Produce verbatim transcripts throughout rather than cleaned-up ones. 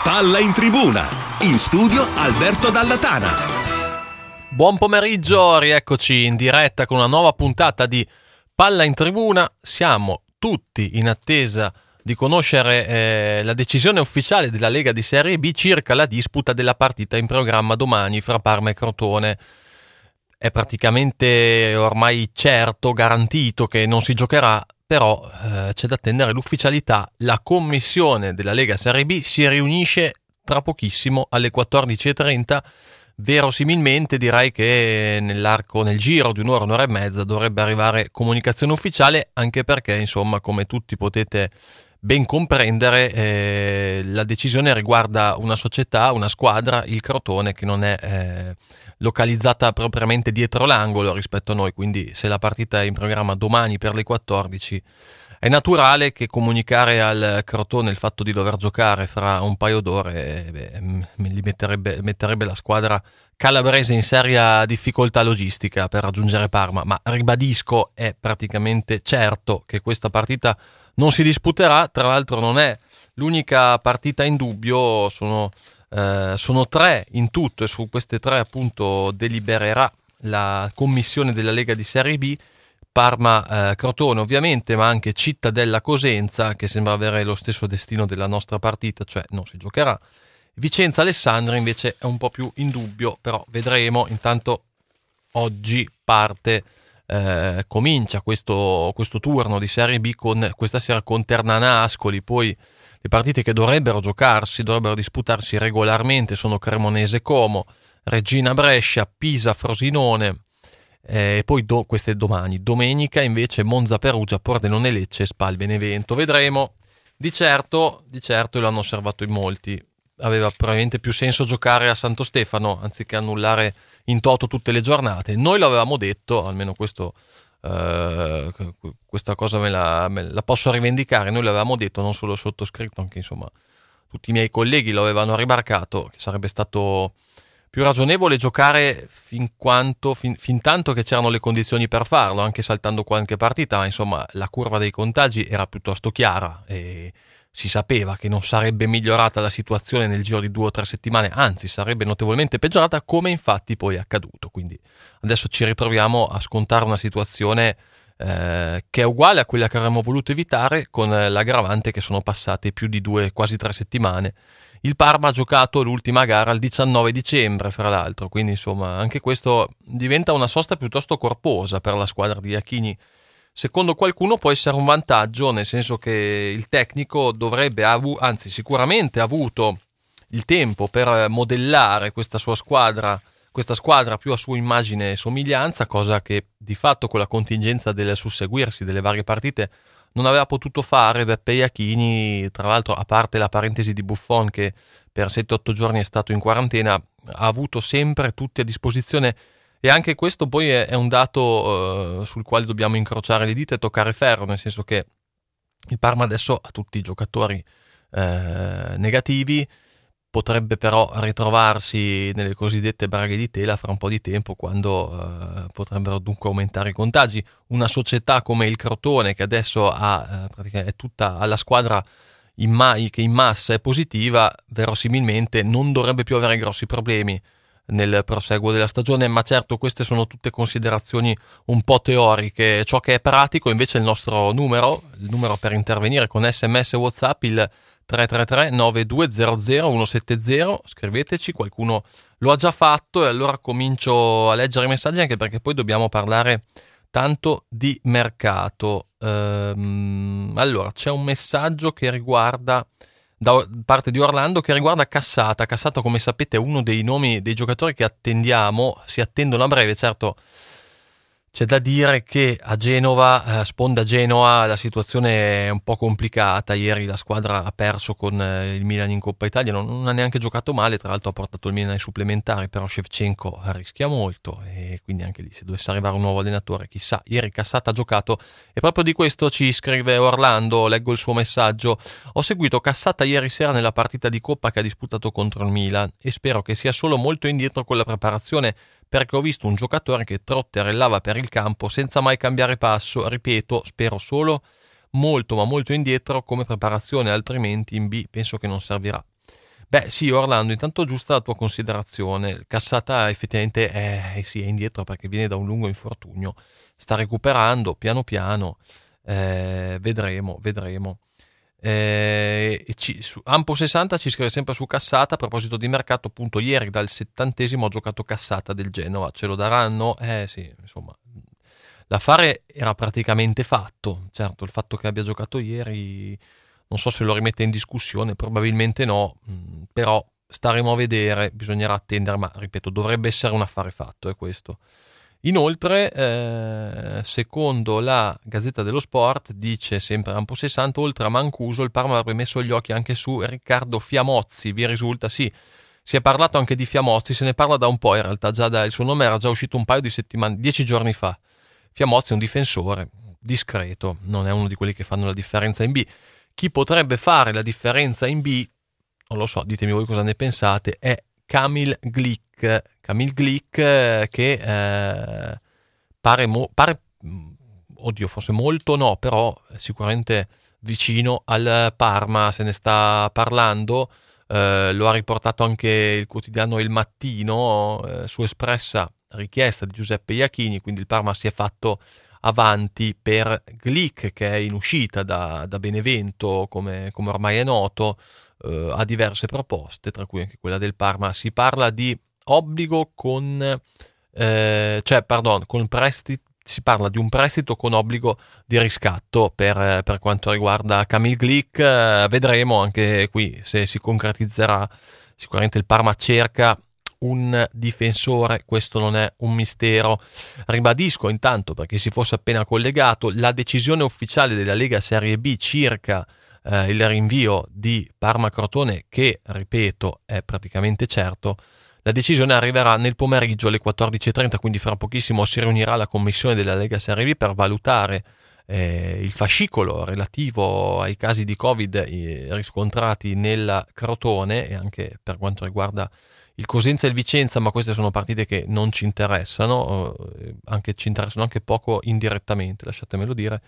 Palla in tribuna, in studio Alberto Dallatana. Buon pomeriggio, rieccoci in diretta con una nuova puntata di Palla in tribuna. Siamo tutti in attesa di conoscere eh, la decisione ufficiale della Lega di Serie B circa la disputa della partita in programma domani fra Parma e Crotone. È praticamente ormai certo, garantito che non si giocherà, però eh, c'è da attendere l'ufficialità. La commissione della Lega Serie B si riunisce tra pochissimo alle quattordici e trenta. Verosimilmente direi che nell'arco, nel giro di un'ora, un'ora e mezza dovrebbe arrivare comunicazione ufficiale, anche perché, insomma, come tutti potete ben comprendere, eh, la decisione riguarda una società, una squadra, il Crotone, che non è eh, localizzata propriamente dietro l'angolo rispetto a noi, quindi se la partita è in programma domani per le quattordici è naturale che comunicare al Crotone il fatto di dover giocare fra un paio d'ore eh, beh, gli metterebbe, metterebbe la squadra calabrese in seria difficoltà logistica per raggiungere Parma, ma ribadisco, è praticamente certo che questa partita non si disputerà. Tra l'altro non è l'unica partita in dubbio, sono, eh, sono tre in tutto, e su queste tre appunto delibererà la commissione della Lega di Serie B. Parma, eh, Crotone ovviamente, ma anche Cittadella Cosenza, che sembra avere lo stesso destino della nostra partita, cioè non si giocherà. Vicenza Alessandria invece è un po' più in dubbio, però vedremo. Intanto oggi parte, eh, comincia questo, questo turno di Serie B con questa sera con Ternana Ascoli. Poi le partite che dovrebbero giocarsi, dovrebbero disputarsi regolarmente sono Cremonese Como, Reggina Brescia, Pisa Frosinone. E eh, poi do, queste domani, domenica invece Monza Perugia, Pordenone Lecce e Spal Benevento. Vedremo. Di certo, di certo, l'hanno osservato in molti, aveva probabilmente più senso giocare a Santo Stefano anziché annullare in toto tutte le giornate. Noi l'avevamo detto, almeno questo, eh, questa cosa me la, me la posso rivendicare, noi l'avevamo detto, non solo sottoscritto, anche insomma tutti i miei colleghi lo avevano rimarcato, che sarebbe stato più ragionevole giocare fin quanto fin, fin tanto che c'erano le condizioni per farlo, anche saltando qualche partita, ma insomma la curva dei contagi era piuttosto chiara e si sapeva che non sarebbe migliorata la situazione nel giro di due o tre settimane, anzi sarebbe notevolmente peggiorata, come infatti poi è accaduto. Quindi adesso ci ritroviamo a scontare una situazione eh, che è uguale a quella che avremmo voluto evitare, con l'aggravante che sono passate più di due, quasi tre settimane. Il Parma ha giocato l'ultima gara il diciannove dicembre, fra l'altro, quindi insomma anche questo diventa una sosta piuttosto corposa per la squadra di Iachini. Secondo qualcuno può essere un vantaggio, nel senso che il tecnico dovrebbe, avu- anzi sicuramente ha avuto il tempo per modellare questa sua squadra, questa squadra più a sua immagine e somiglianza, cosa che di fatto con la contingenza del susseguirsi delle varie partite non aveva potuto fare Beppe Iachini. Tra l'altro, a parte la parentesi di Buffon che per sette otto giorni è stato in quarantena, ha avuto sempre tutti a disposizione, e anche questo poi è, è un dato uh, sul quale dobbiamo incrociare le dita e toccare ferro, nel senso che il Parma adesso ha tutti i giocatori eh, negativi, potrebbe però ritrovarsi nelle cosiddette braghe di tela fra un po' di tempo, quando eh, potrebbero dunque aumentare i contagi. Una società come il Crotone, che adesso ha, eh, praticamente è tutta alla squadra in ma- che in massa è positiva, verosimilmente non dovrebbe più avere grossi problemi nel proseguo della stagione, ma certo queste sono tutte considerazioni un po' teoriche. Ciò che è pratico invece è il nostro numero, il numero per intervenire con sms e WhatsApp, il tre tre tre nove due zero zero uno sette zero. Scriveteci, qualcuno lo ha già fatto, e allora comincio a leggere i messaggi, anche perché poi dobbiamo parlare tanto di mercato. Ehm, allora c'è un messaggio che riguarda, da parte di Orlando, che riguarda Cassata. Cassata, come sapete, è uno dei nomi dei giocatori che attendiamo, si attendono a breve. Certo, c'è da dire che a Genova, eh, sponda Genoa, la situazione è un po' complicata. Ieri la squadra ha perso con eh, il Milan in Coppa Italia, non, non ha neanche giocato male, tra l'altro ha portato il Milan ai supplementari, però Shevchenko rischia molto, e quindi anche lì se dovesse arrivare un nuovo allenatore, chissà. Ieri Cassata ha giocato, e proprio di questo ci scrive Orlando, leggo il suo messaggio: ho seguito Cassata ieri sera nella partita di Coppa che ha disputato contro il Milan, e spero che sia solo molto indietro con la preparazione, perché ho visto un giocatore che trotterellava per il campo senza mai cambiare passo. Ripeto, spero solo molto ma molto indietro come preparazione, altrimenti in B penso che non servirà. Beh sì, Orlando, intanto giusta la tua considerazione. Cassata effettivamente è, sì, è indietro perché viene da un lungo infortunio, sta recuperando piano piano, eh, vedremo, vedremo. Eh, e ci, su, Ampo sessanta ci scrive sempre su Cassata, a proposito di mercato, appunto ieri dal settantesimo ho giocato Cassata del Genova, ce lo daranno? Eh sì, insomma, l'affare era praticamente fatto. Certo, il fatto che abbia giocato ieri non so se lo rimette in discussione, probabilmente no, mh, però staremo a vedere, bisognerà attendere, ma ripeto, dovrebbe essere un affare fatto, è questo. Inoltre, eh, secondo la Gazzetta dello Sport, dice sempre Ampo sessanta, oltre a Mancuso, il Parma avrebbe messo gli occhi anche su Riccardo Fiamozzi, vi risulta? Sì, si è parlato anche di Fiamozzi, se ne parla da un po', in realtà già da, il suo nome era già uscito un paio di settimane, dieci giorni fa. Fiamozzi è un difensore discreto, non è uno di quelli che fanno la differenza in B. Chi potrebbe fare la differenza in B, non lo so, ditemi voi cosa ne pensate, è Kamil Glik. Kamil Glik eh, che eh, pare, mo- pare, oddio, forse molto no, però sicuramente vicino al Parma, se ne sta parlando, eh, lo ha riportato anche il quotidiano Il Mattino, eh, su espressa richiesta di Giuseppe Iachini, quindi il Parma si è fatto avanti per Glick, che è in uscita da, da Benevento, come, come ormai è noto, eh, ha diverse proposte, tra cui anche quella del Parma. Si parla di obbligo con, eh, cioè, pardon, con prestito, si parla di un prestito con obbligo di riscatto per, per quanto riguarda Kamil Glick. Eh, vedremo anche qui se si concretizzerà. Sicuramente il Parma cerca un difensore, questo non è un mistero. Ribadisco intanto, perché si fosse appena collegato, la decisione ufficiale della Lega Serie B circa eh, il rinvio di Parma-Crotone, che ripeto è praticamente certo. La decisione arriverà nel pomeriggio alle quattordici e trenta, quindi fra pochissimo si riunirà la commissione della Lega Serie B per valutare eh, il fascicolo relativo ai casi di Covid eh, riscontrati nella Crotone, e anche per quanto riguarda il Cosenza e il Vicenza, ma queste sono partite che non ci interessano, eh, anche ci interessano anche poco indirettamente, lasciatemelo dire,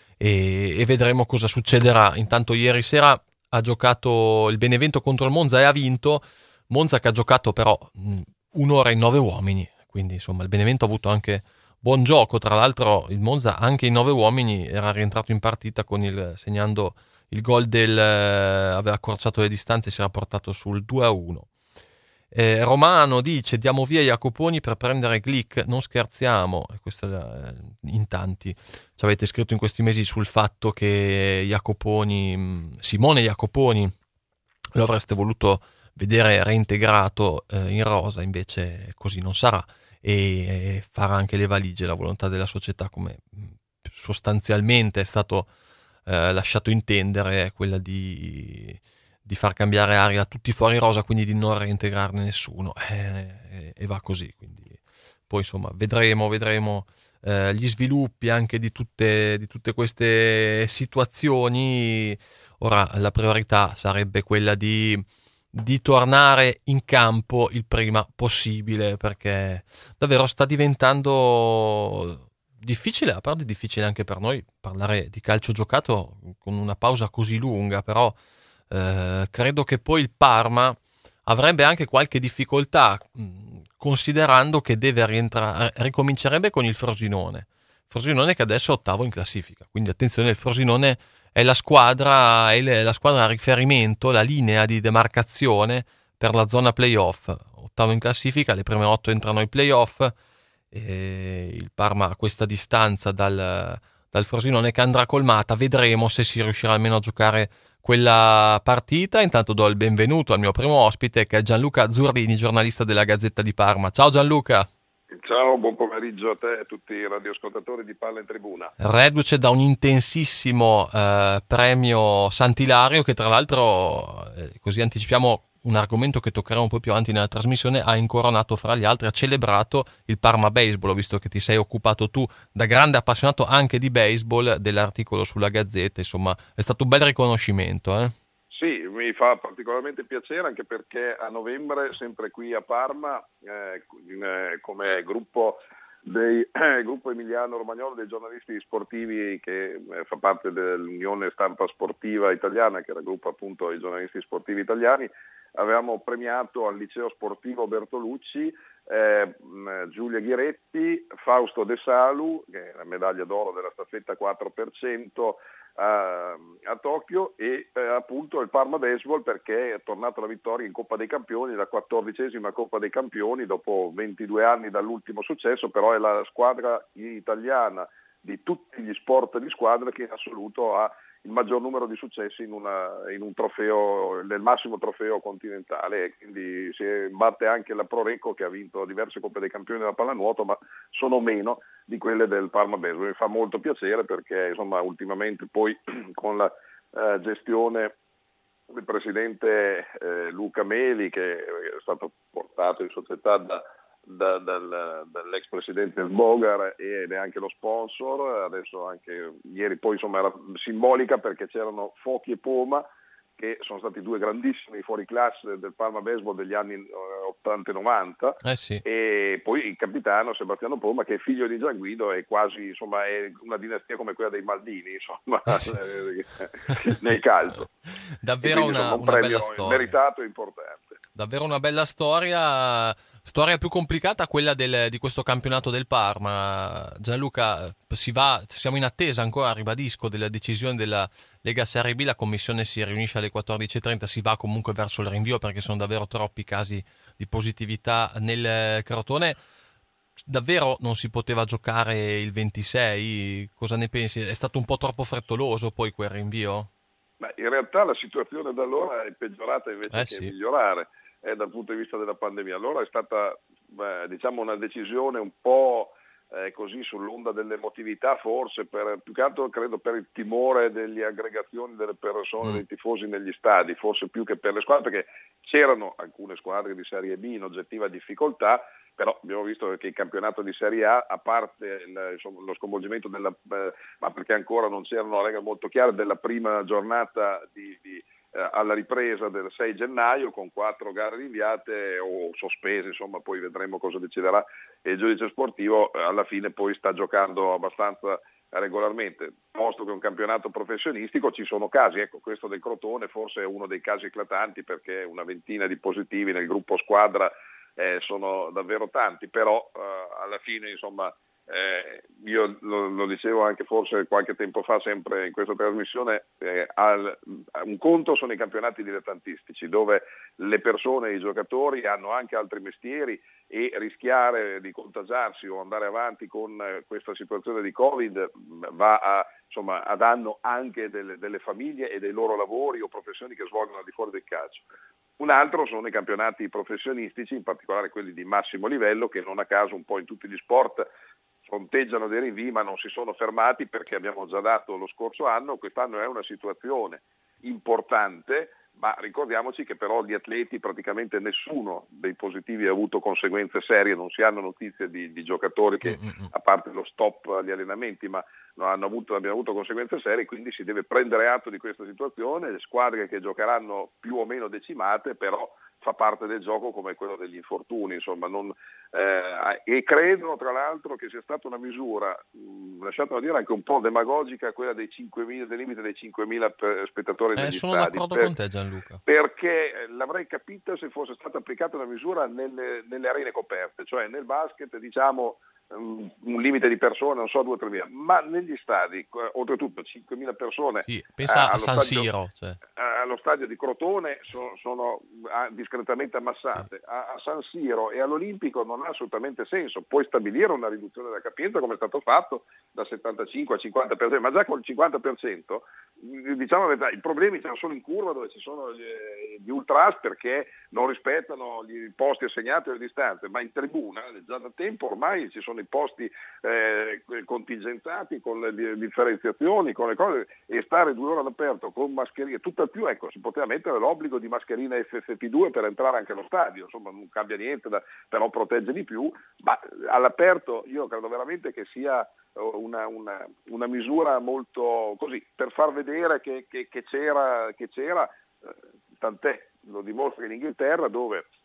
e, e vedremo cosa succederà. Intanto ieri sera ha giocato il Benevento contro il Monza e ha vinto. Monza che ha giocato però mh, un'ora in nove uomini, quindi insomma il Benevento ha avuto anche buon gioco. Tra l'altro il Monza anche in nove uomini era rientrato in partita con il, segnando il gol del, eh, aveva accorciato le distanze e si era portato sul due a uno. Eh, Romano dice diamo via Jacoponi per prendere Glick, non scherziamo, e questo eh, in tanti ci avete scritto in questi mesi sul fatto che Jacoponi, Simone Jacoponi lo avreste voluto vedere reintegrato eh, in rosa, invece così non sarà, e, e farà anche le valigie, la volontà della società, come sostanzialmente è stato eh, lasciato intendere, quella di di far cambiare aria a tutti fuori rosa, quindi di non reintegrarne nessuno, eh, e va così. Quindi poi insomma vedremo, vedremo eh, gli sviluppi anche di tutte, di tutte queste situazioni. Ora la priorità sarebbe quella di, di tornare in campo il prima possibile, perché davvero sta diventando difficile, a parte difficile anche per noi parlare di calcio giocato con una pausa così lunga, però Eh, credo che poi il Parma avrebbe anche qualche difficoltà, mh, considerando che deve rientrare, ricomincerebbe con il Frosinone. Frosinone che adesso è ottavo in classifica, quindi attenzione, il Frosinone è la squadra, è la squadra a riferimento, la linea di demarcazione per la zona playoff. Ottavo in classifica, le prime otto entrano ai playoff, e il Parma a questa distanza dal, dal Frosinone che andrà colmata. Vedremo se si riuscirà almeno a giocare quella partita. Intanto do il benvenuto al mio primo ospite, che è Gianluca Zurdini, giornalista della Gazzetta di Parma. Ciao Gianluca. Ciao, buon pomeriggio a te e a tutti i radioascoltatori di Palla in Tribuna. Reduce da un intensissimo eh, premio Sant'Ilario, che tra l'altro, eh, così anticipiamo un argomento che toccheremo un po' più avanti nella trasmissione, ha incoronato fra gli altri, ha celebrato il Parma Baseball, visto che ti sei occupato tu, da grande appassionato anche di baseball, dell'articolo sulla Gazzetta. Insomma è stato un bel riconoscimento, eh? Sì, mi fa particolarmente piacere, anche perché a novembre, sempre qui a Parma, eh, in, eh, come gruppo dei eh, gruppo Emiliano Romagnolo dei giornalisti sportivi, che eh, fa parte dell'Unione Stampa Sportiva Italiana, che raggruppa appunto i giornalisti sportivi italiani, avevamo premiato al liceo sportivo Bertolucci eh, Giulia Ghiretti, Fausto De Salu, che è la medaglia d'oro della staffetta quattro per cento a, a Tokyo, e eh, appunto il Parma Baseball, perché è tornato la vittoria in Coppa dei Campioni, la quattordicesima Coppa dei Campioni dopo ventidue anni dall'ultimo successo, però è la squadra italiana di tutti gli sport di squadra che in assoluto ha il maggior numero di successi in, una, in un trofeo, nel massimo trofeo continentale, e quindi si batte anche la Pro Recco, che ha vinto diverse Coppe dei Campioni della pallanuoto, ma sono meno di quelle del Parma Baseball. Mi fa molto piacere perché insomma ultimamente poi con la eh, gestione del presidente eh, Luca Meli, che è stato portato in società da Da, dal, dall'ex presidente Bogar ed è anche lo sponsor, adesso anche ieri poi insomma era simbolica perché c'erano Fochi e Poma, che sono stati due grandissimi fuoriclasse del Parma Baseball degli anni ottanta e novanta, eh sì. e poi il capitano Sebastiano Poma, che è figlio di Gian Guido, è quasi insomma è una dinastia come quella dei Maldini, insomma, eh sì. nel calcio. Davvero quindi, una, insomma, un una premio bella storia, meritato e importante. Davvero una bella storia. Storia più complicata quella del, di questo campionato del Parma. Gianluca, si va, siamo in attesa ancora, ribadisco, della decisione della Lega Serie B. La commissione si riunisce alle quattordici e trenta, si va comunque verso il rinvio perché sono davvero troppi casi di positività nel Crotone. Davvero non si poteva giocare il ventisei? Cosa ne pensi? È stato un po' troppo frettoloso poi quel rinvio? Ma in realtà la situazione da allora è peggiorata invece Eh che sì. migliorare. Eh, dal punto di vista della pandemia. Allora è stata beh, diciamo una decisione un po' eh, così sull'onda dell'emotività, forse per, più che altro credo per il timore delle aggregazioni delle persone, mm. dei tifosi negli stadi, forse più che per le squadre, perché c'erano alcune squadre di Serie B in oggettiva difficoltà, però abbiamo visto che il campionato di Serie A, a parte il, insomma, lo sconvolgimento della, eh, ma perché ancora non c'erano regole molto chiare, della prima giornata di, di alla ripresa del sei gennaio, con quattro gare rinviate o sospese, insomma poi vedremo cosa deciderà il giudice sportivo, alla fine poi sta giocando abbastanza regolarmente, posto che è un campionato professionistico. Ci sono casi, ecco questo del Crotone forse è uno dei casi eclatanti, perché una ventina di positivi nel gruppo squadra eh, sono davvero tanti, però eh, alla fine insomma Eh, io lo, lo dicevo anche forse qualche tempo fa, sempre in questa trasmissione, eh, al, un conto sono i campionati dilettantistici, dove le persone, i giocatori hanno anche altri mestieri, e rischiare di contagiarsi o andare avanti con eh, questa situazione di Covid va a, insomma, a danno anche delle, delle famiglie e dei loro lavori o professioni che svolgono al di fuori del calcio. Un altro sono i campionati professionistici, in particolare quelli di massimo livello, che non a caso un po' in tutti gli sport fronteggiano dei rinvii, ma non si sono fermati, perché abbiamo già dato lo scorso anno. Quest'anno è una situazione importante, ma ricordiamoci che però gli atleti, praticamente nessuno dei positivi ha avuto conseguenze serie, non si hanno notizie di, di giocatori che, a parte lo stop agli allenamenti, ma non hanno avuto, abbiamo avuto conseguenze serie, quindi si deve prendere atto di questa situazione. Le squadre che giocheranno più o meno decimate, però fa parte del gioco, come quello degli infortuni, insomma, non, eh, e credo tra l'altro che sia stata una misura, mh, lasciatemi dire, anche un po' demagogica, quella dei cinquemila, del limite dei cinquemila spettatori eh, negli sono stadi. d'accordo per, con te, Gianluca, perché l'avrei capita se fosse stata applicata una misura nelle, nelle arene coperte, cioè nel basket diciamo um, un limite di persone, non so, due o tre mila, ma negli stadi, eh, oltretutto cinquemila persone. sì, pensa eh, a San stadio, Siro, cioè. eh, allo stadio di Crotone sono, sono ah, discretamente ammassate, sì. a, a San Siro e all'Olimpico non ha assolutamente senso. Puoi stabilire una riduzione della capienza, come è stato fatto, da settantacinque al cinquanta per cento, ma già con il cinquanta per cento diciamo la verità, i problemi sono solo in curva, dove ci sono gli, gli ultras, perché non rispettano i posti assegnati o le distanze, ma in tribuna già da tempo ormai ci sono i posti eh, contingentati con le differenziazioni, con le cose, e stare due ore all'aperto con mascherine, tutt'al più, ecco, si poteva mettere l'obbligo di mascherina F F P due per entrare anche allo stadio, insomma non cambia niente, da, però protegge di più, ma all'aperto io credo veramente che sia Una, una, una misura molto così, per far vedere che, che, che c'era, che c'era eh, tant'è, lo dimostra in Inghilterra, dove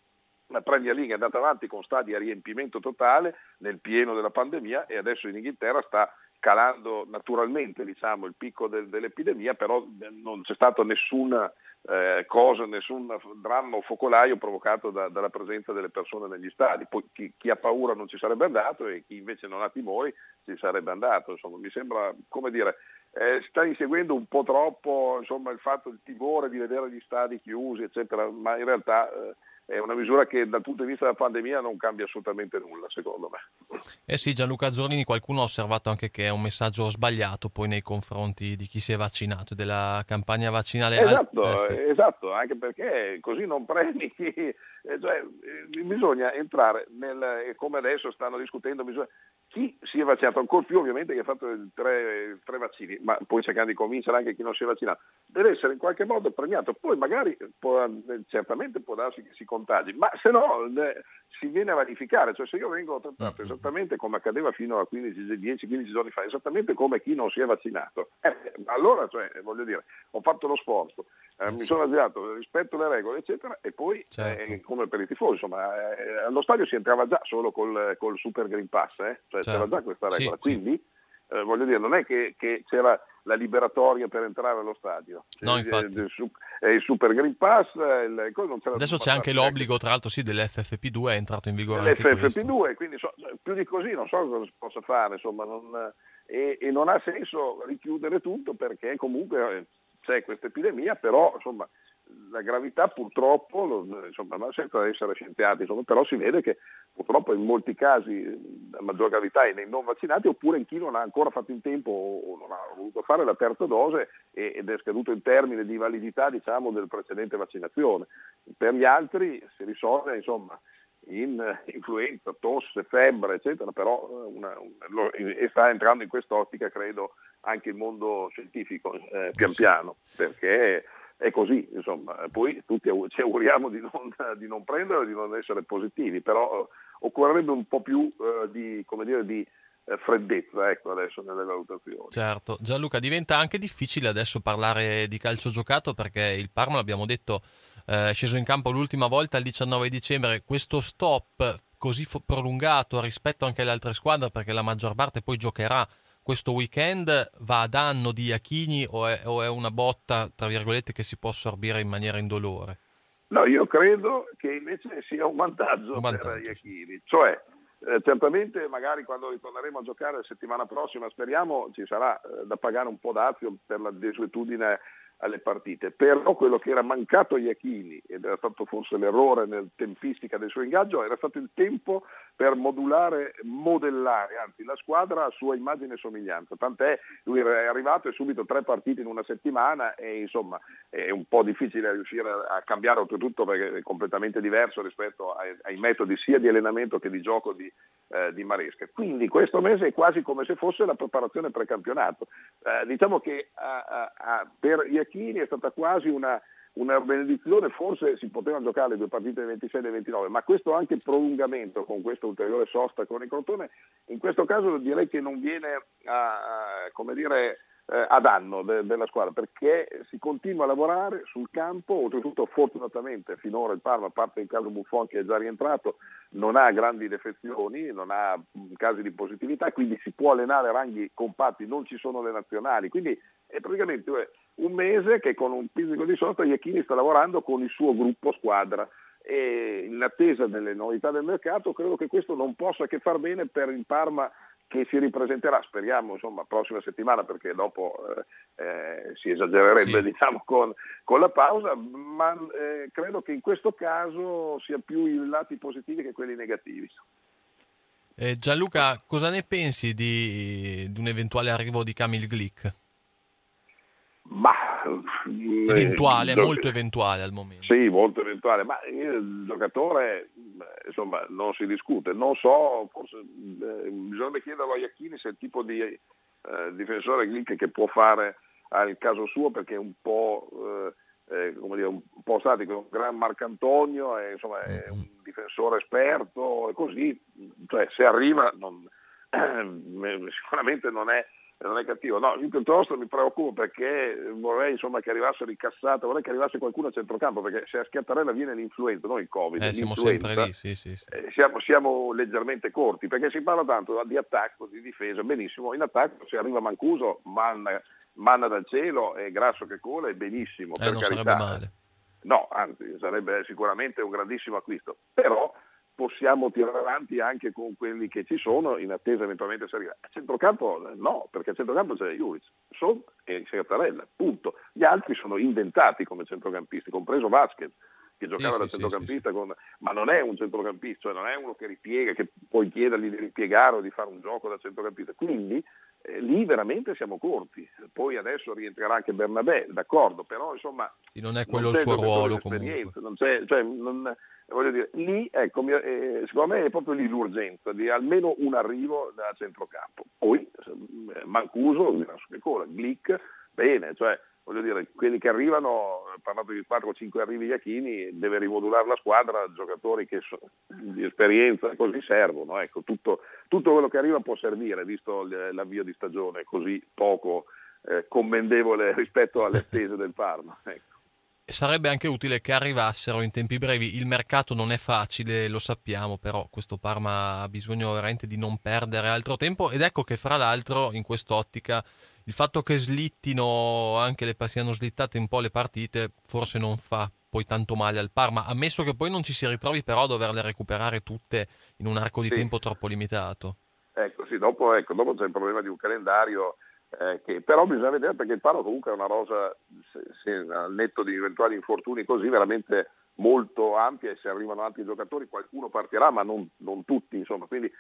La Premier League è andata avanti con stadi a riempimento totale nel pieno della pandemia e adesso in Inghilterra sta calando naturalmente, diciamo, il picco del, dell'epidemia, però non c'è stato nessuna eh, cosa, nessun dramma o focolaio provocato da, dalla presenza delle persone negli stadi. Poi chi, chi ha paura non ci sarebbe andato e chi invece non ha timori ci sarebbe andato. Insomma, mi sembra, come dire, eh, sta inseguendo un po' troppo, insomma, il fatto, il timore di vedere gli stadi chiusi, eccetera, ma in realtà eh, è una misura che dal punto di vista della pandemia non cambia assolutamente nulla, secondo me. Eh sì, Gianluca Zorlini, qualcuno ha osservato anche che è un messaggio sbagliato poi nei confronti di chi si è vaccinato, della campagna vaccinale. Esatto, eh, sì. esatto, anche perché così non premi chi, eh, cioè, eh, bisogna entrare nel, come adesso stanno discutendo, bisogna, chi si è vaccinato, ancora più ovviamente che ha fatto tre, tre vaccini, ma poi cercando di convincere anche chi non si è vaccinato, deve essere in qualche modo premiato, poi magari può, certamente può darsi che si contagi, ma se no eh, si viene a vanificare, cioè se io vengo trattato esattamente come accadeva fino a dieci quindici giorni fa, esattamente come chi non si è vaccinato, eh, allora cioè, voglio dire, ho fatto lo sforzo, eh, mi sono vaccinato, rispetto le regole eccetera e poi certo. eh, come per i tifosi, insomma, eh, allo stadio si entrava già solo col, col Super Green Pass, eh? Cioè certo. c'era già questa regola, sì, quindi sì. Eh, voglio dire, non è che, che c'era la liberatoria per entrare allo stadio, no, eh, infatti. Il, il, il Super Green Pass, il, non c'era adesso c'è anche l'obbligo, tra l'altro, sì, dell'F F P due, è entrato in vigore anche L'F F P due, quindi so, più di così non so cosa si possa fare, insomma, non, e, e non ha senso richiudere tutto perché comunque c'è questa epidemia, però insomma la gravità purtroppo, lo, insomma, senza essere scienziati, insomma, però si vede che purtroppo in molti casi la maggior gravità è nei non vaccinati oppure in chi non ha ancora fatto in tempo o non ha voluto fare la terza dose ed è scaduto il termine di validità, diciamo, del precedente vaccinazione. Per gli altri si risolve, insomma, in influenza, tosse, febbre, eccetera, però una, una, e sta entrando in quest'ottica, credo, anche il mondo scientifico, eh, pian piano, perché è così, insomma, poi tutti ci auguriamo di non, di non prendere, di non essere positivi, però eh, occorrerebbe un po' più eh, di, come dire, di eh, freddezza, ecco, adesso nelle valutazioni. Certo, Gianluca, diventa anche difficile adesso parlare di calcio giocato perché il Parma, l'abbiamo detto, eh, è sceso in campo l'ultima volta il diciannove dicembre, questo stop così fo- prolungato rispetto anche alle altre squadre perché la maggior parte poi giocherà questo weekend, va a danno di Iachini o è, o è una botta, tra virgolette, che si può assorbire in maniera indolore? No, io credo che invece sia un vantaggio, un vantaggio per Iachini, cioè eh, certamente magari quando ritorneremo a giocare la settimana prossima, speriamo, ci sarà eh, da pagare un po' d'azio per la desuetudine alle partite, però quello che era mancato a Iachini ed era stato forse l'errore nel tempistica del suo ingaggio era stato il tempo per modulare, modellare anzi la squadra a sua immagine e somiglianza, tant'è lui è arrivato e subito tre partite in una settimana e insomma è un po' difficile riuscire a cambiare oltretutto perché è completamente diverso rispetto ai, ai metodi sia di allenamento che di gioco di, eh, di Maresca, quindi questo mese è quasi come se fosse la preparazione precampionato, eh, diciamo che a, a, a, per Iachini è stata quasi una, una benedizione, forse si potevano giocare le due partite del ventisei e del ventinove, ma questo anche il prolungamento con questa ulteriore sosta con il Crotone, in questo caso direi che non viene a, a, come dire, eh, a danno de, della squadra, perché si continua a lavorare sul campo, oltretutto fortunatamente finora il Parma, a parte il caso Buffon che è già rientrato, non ha grandi defezioni, non ha mh, casi di positività, quindi si può allenare a ranghi compatti, non ci sono le nazionali, quindi è praticamente eh, un mese che con un fisico di sosta Iachini sta lavorando con il suo gruppo squadra e in attesa delle novità del mercato credo che questo non possa che far bene per il Parma che si ripresenterà, speriamo, insomma, prossima settimana perché dopo eh, eh, si esagererebbe, sì, diciamo, con, con la pausa, ma eh, credo che in questo caso sia più i lati positivi che quelli negativi. Eh, Gianluca, cosa ne pensi di, di un eventuale arrivo di Kamil Glik? Ma eventuale, eh, molto eventuale al momento. Sì, molto eventuale, ma il giocatore insomma non si discute, non so, forse eh, bisogna chiederlo a Iachini se è il tipo di eh, difensore Glik che può fare al caso suo perché è un po' eh, eh, come dire, un po' statico, è un gran Marcantonio, è, insomma è un difensore esperto e così, cioè se arriva non, eh, sicuramente non è non è cattivo. No, io piuttosto mi preoccupo perché vorrei insomma che arrivasse ricassata, vorrei che arrivasse qualcuno a centrocampo, perché se a Schiattarella viene l'influenza, non il Covid, eh, siamo sempre lì, sì, sì, sì. Eh, siamo, siamo leggermente corti, perché si parla tanto di attacco, di difesa, benissimo, in attacco se arriva Mancuso, manna, manna dal cielo, è grasso che cola, è benissimo, eh, per non carità. sarebbe male. No, anzi, sarebbe sicuramente un grandissimo acquisto, però possiamo tirare avanti anche con quelli che ci sono in attesa eventualmente se arriva. A centrocampo no, perché a centrocampo c'è Juric, Son e Schiattarella, punto. Gli altri sono inventati come centrocampisti, compreso Vasquez, che giocava sì, da sì, centrocampista, sì, con... ma non è un centrocampista, cioè non è uno che ripiega, che puoi chiedergli di ripiegare o di fare un gioco da centrocampista. Quindi eh, lì veramente siamo corti. Poi adesso rientrerà anche Bernabé, d'accordo, però insomma sì, non è quello non il suo ruolo comunque. Non c'è, cioè, non, voglio dire, lì ecco, eh, secondo me è proprio lì l'urgenza di almeno un arrivo da centrocampo. Poi eh, Mancuso, Glick, bene, cioè voglio dire, quelli che arrivano, ho parlato di quattro o cinque arrivi di Iachini, deve rimodulare la squadra, giocatori che so, di esperienza così servono, ecco, tutto, tutto quello che arriva può servire, visto l'avvio di stagione così poco eh, commendevole rispetto alle attese del Parma, ecco. Sarebbe anche utile che arrivassero in tempi brevi. Il mercato non è facile, lo sappiamo, però questo Parma ha bisogno veramente di non perdere altro tempo, ed ecco che fra l'altro in quest'ottica il fatto che slittino anche le siano slittate un po' le partite forse non fa poi tanto male al Parma, ammesso che poi non ci si ritrovi però a doverle recuperare tutte in un arco di sì. tempo troppo limitato. Ecco, sì, dopo, ecco, dopo c'è il problema di un calendario Eh, che però bisogna vedere, perché il Parma comunque è una rosa, se, se, al netto di eventuali infortuni così, veramente molto ampia, e se arrivano altri giocatori qualcuno partirà, ma non, non tutti, insomma, quindi